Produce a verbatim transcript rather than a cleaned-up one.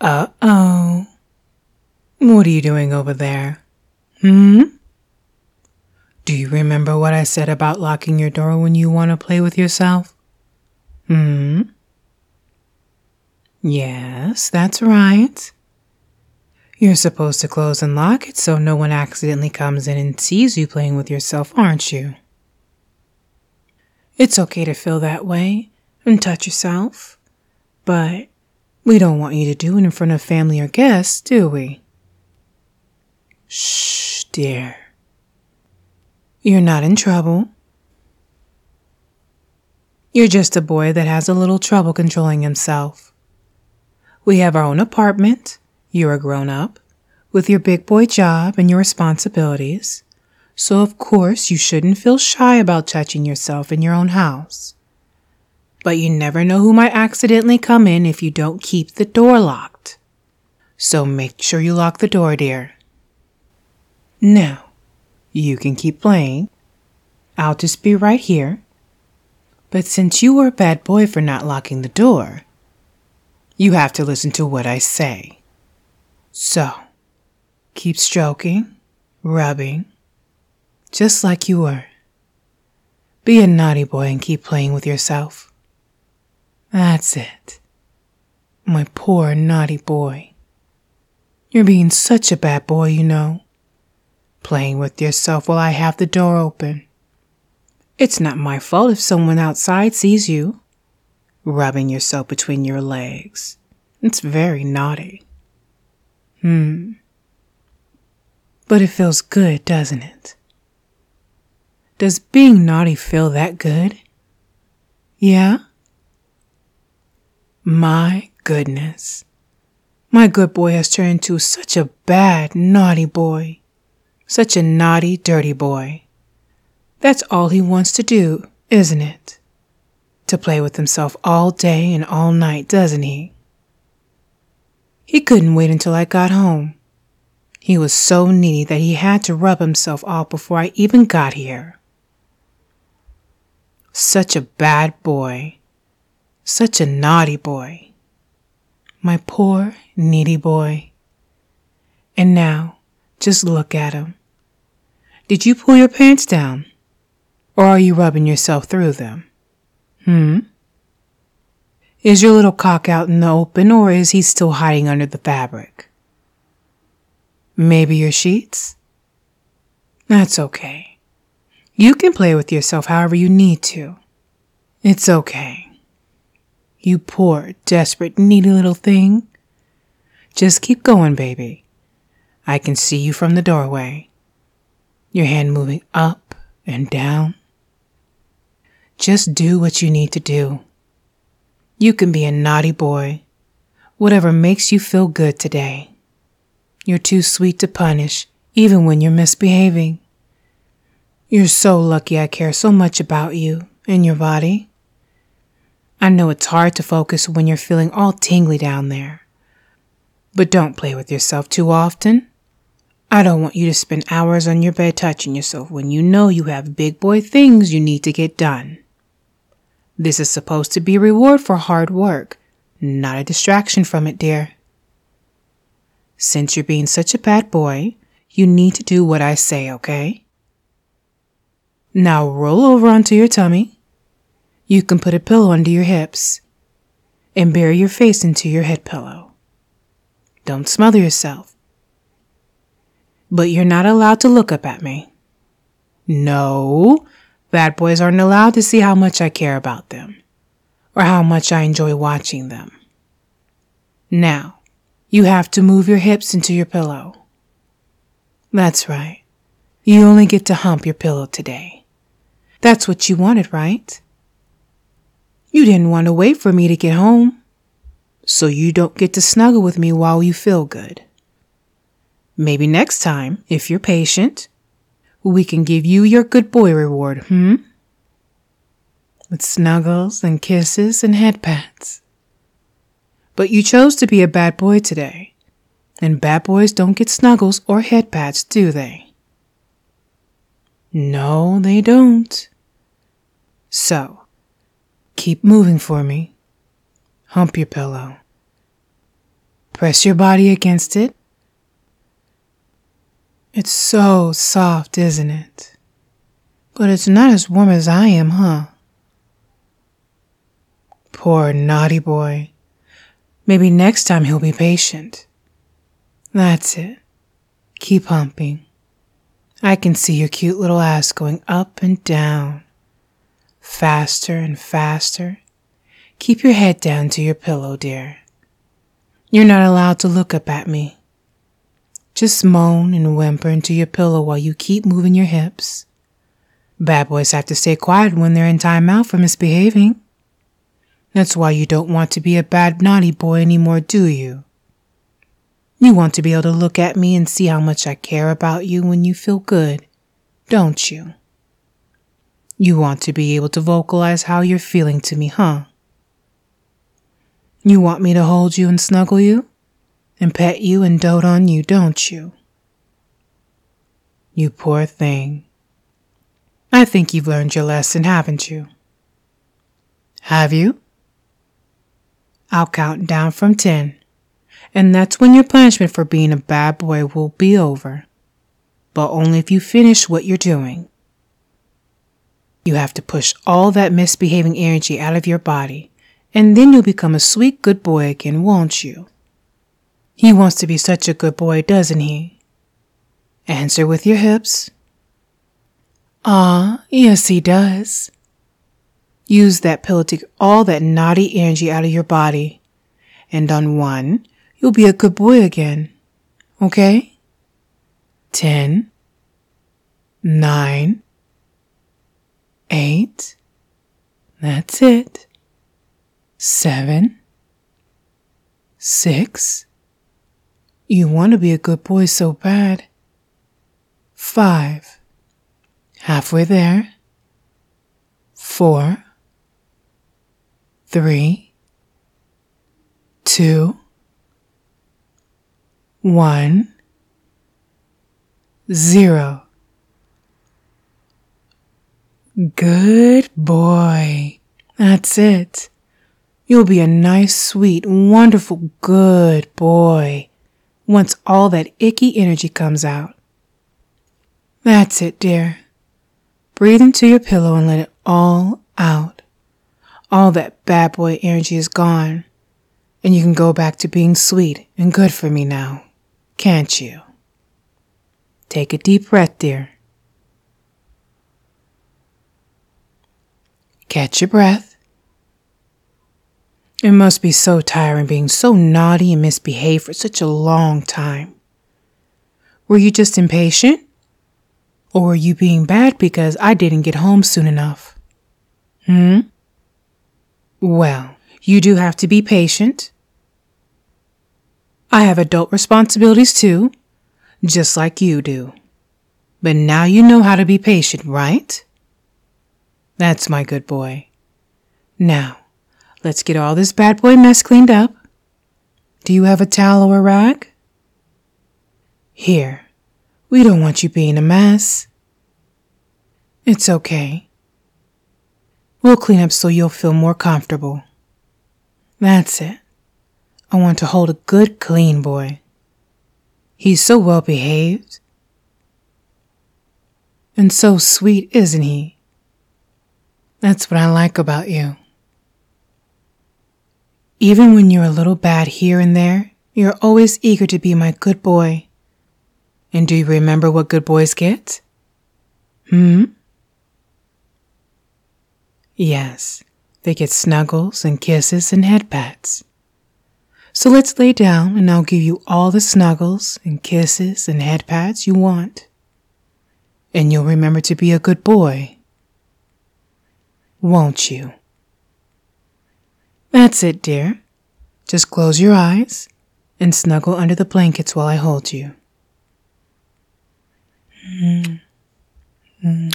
Uh-oh. What are you doing over there? Hmm? Do you remember what I said about locking your door when you want to play with yourself? Hmm? Yes, that's right. You're supposed to close and lock it so no one accidentally comes in and sees you playing with yourself, aren't you? It's okay to feel that way and touch yourself, but we don't want you to do it in front of family or guests, do we? Shh, dear. You're not in trouble. You're just a boy that has a little trouble controlling himself. We have our own apartment. You're a grown-up with your big boy job and your responsibilities, so of course you shouldn't feel shy about touching yourself in your own house. But you never know who might accidentally come in if you don't keep the door locked. So make sure you lock the door, dear. Now, you can keep playing. I'll just be right here. But since you were a bad boy for not locking the door, you have to listen to what I say. So, keep stroking, rubbing, just like you were. Be a naughty boy and keep playing with yourself. That's it. My poor naughty boy. You're being such a bad boy, you know. Playing with yourself while I have the door open. It's not my fault if someone outside sees you rubbing yourself between your legs. It's very naughty. Hmm. But it feels good, doesn't it? Does being naughty feel that good? Yeah? My goodness. My good boy has turned into such a bad, naughty boy. Such a naughty, dirty boy. That's all he wants to do, isn't it? To play with himself all day and all night, doesn't he? He couldn't wait until I got home. He was so needy that he had to rub himself off before I even got here. Such a bad boy. Such a naughty boy. My poor, needy boy. And now, just look at him. Did you pull your pants down? Or are you rubbing yourself through them? Hmm? Is your little cock out in the open, or is he still hiding under the fabric? Maybe your sheets? That's okay. You can play with yourself however you need to. It's okay. You poor, desperate, needy little thing. Just keep going, baby. I can see you from the doorway. Your hand moving up and down. Just do what you need to do. You can be a naughty boy, whatever makes you feel good today. You're too sweet to punish, even when you're misbehaving. You're so lucky I care so much about you and your body. I know it's hard to focus when you're feeling all tingly down there. But don't play with yourself too often. I don't want you to spend hours on your bed touching yourself when you know you have big boy things you need to get done. This is supposed to be a reward for hard work, not a distraction from it, dear. Since you're being such a bad boy, you need to do what I say, okay? Now roll over onto your tummy. You can put a pillow under your hips and bury your face into your head pillow. Don't smother yourself. But you're not allowed to look up at me. No, bad boys aren't allowed to see how much I care about them or how much I enjoy watching them. Now, you have to move your hips into your pillow. That's right. You only get to hump your pillow today. That's what you wanted, right? You didn't want to wait for me to get home, so you don't get to snuggle with me while you feel good. Maybe next time, if you're patient, we can give you your good boy reward, hmm? With snuggles and kisses and head pats. But you chose to be a bad boy today, and bad boys don't get snuggles or head pats, do they? No, they don't. So, keep moving for me. Hump your pillow. Press your body against it. It's so soft, isn't it? But it's not as warm as I am, huh? Poor naughty boy. Maybe next time he'll be patient. That's it. Keep humping. I can see your cute little ass going up and down. Faster and faster. Keep your head down to your pillow, dear. You're not allowed to look up at me. Just moan and whimper into your pillow while you keep moving your hips. Bad boys have to stay quiet when they're in timeout for misbehaving. That's why you don't want to be a bad naughty boy anymore, do you? You want to be able to look at me and see how much I care about you when you feel good, don't you? You want to be able to vocalize how you're feeling to me, huh? You want me to hold you and snuggle you? And pet you and dote on you, don't you? You poor thing. I think you've learned your lesson, haven't you? Have you? I'll count down from ten, and that's when your punishment for being a bad boy will be over. But only if you finish what you're doing. You have to push all that misbehaving energy out of your body, and then you'll become a sweet good boy again, won't you? He wants to be such a good boy, doesn't he? Answer with your hips. Ah, yes he does. Use that pillow to get all that naughty energy out of your body. And on one, you'll be a good boy again. Okay? Ten. Nine. Eight. That's it. Seven. Six. You want to be a good boy so bad. Five. Halfway there. Four. Three. Two. One. Zero. Good boy. That's it. You'll be a nice, sweet, wonderful, good boy once all that icky energy comes out. That's it, dear. Breathe into your pillow and let it all out. All that bad boy energy is gone, and you can go back to being sweet and good for me now, can't you? Take a deep breath, dear. Catch your breath. It must be so tiring being so naughty and misbehaved for such a long time. Were you just impatient? Or were you being bad because I didn't get home soon enough? Hmm? Well, you do have to be patient. I have adult responsibilities too, just like you do. But now you know how to be patient, right? That's my good boy. Now, let's get all this bad boy mess cleaned up. Do you have a towel or a rag? Here, we don't want you being a mess. It's okay. We'll clean up so you'll feel more comfortable. That's it. I want to hold a good, clean boy. He's so well behaved. And so sweet, isn't he? That's what I like about you. Even when you're a little bad here and there, you're always eager to be my good boy. And do you remember what good boys get? Hmm? Yes, they get snuggles and kisses and head pats. So let's lay down and I'll give you all the snuggles and kisses and head pats you want. And you'll remember to be a good boy. Won't you? That's it, dear. Just close your eyes and snuggle under the blankets while I hold you. Mm. Mm.